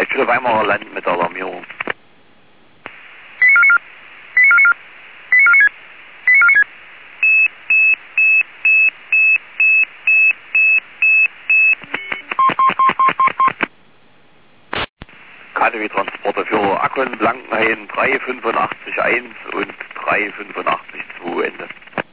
Eisbücher Weimarer Land mit Alarmierung. KTW-Transporte für Akkon, Blankenhain 385.1 und 385.2 Ende.